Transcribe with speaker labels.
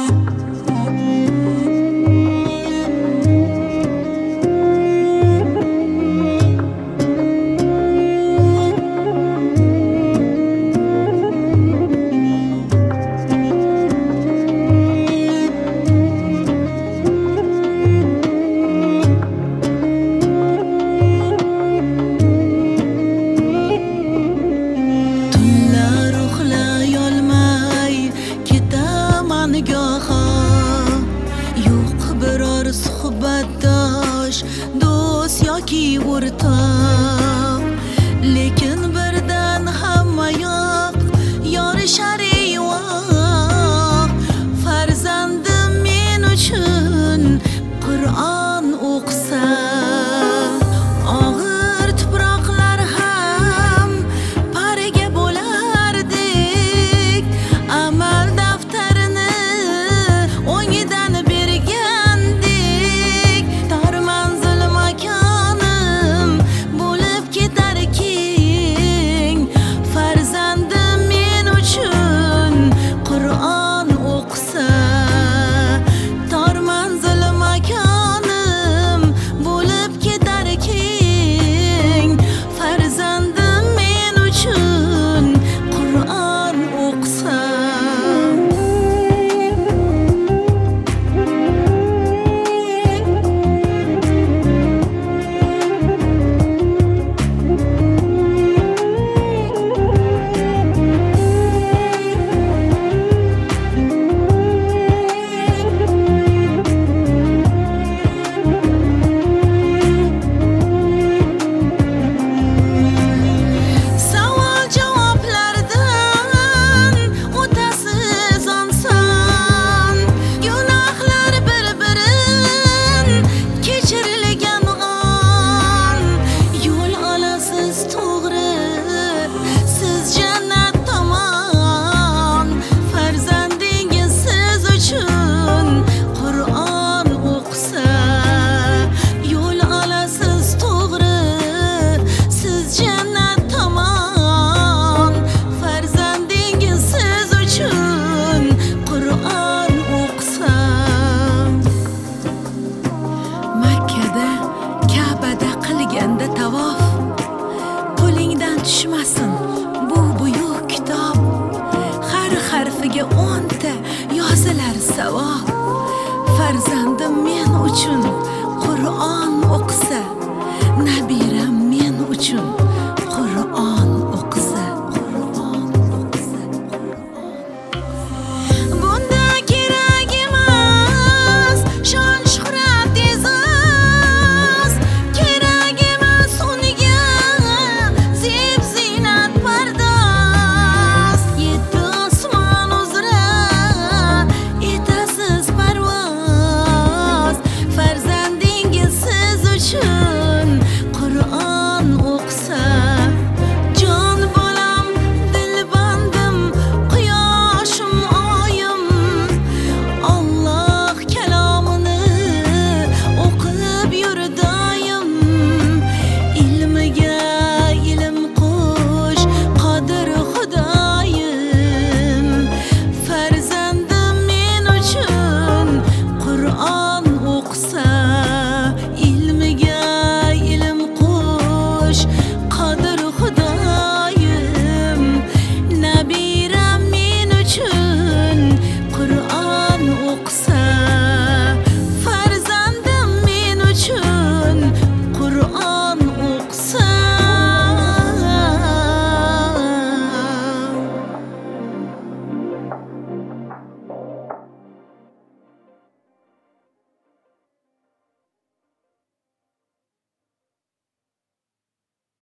Speaker 1: suhbatdosh do'st yoki o'rtoq, lekin birdan hamma yoq yorishar yo'q. Farzandim men uchun Qur'on o'qisa, og'ir tuproqlar ham parga bo'lardek. Amal daftarini o'ngidan bergandek, tor manzil makonim bo'lib ketar keng. Farzandim men uchun Qur'on o'qisa, tor manzil makonim bo'lib ketar keng. Farzandim men uchun Qur'on o'qisa. Tavof qo'lingdan tushmasin bu buyuk kitob, har harfiga 10 ta yozilar savob. Farzandim men uchun Qur'on o'qisa, nabiram men uchun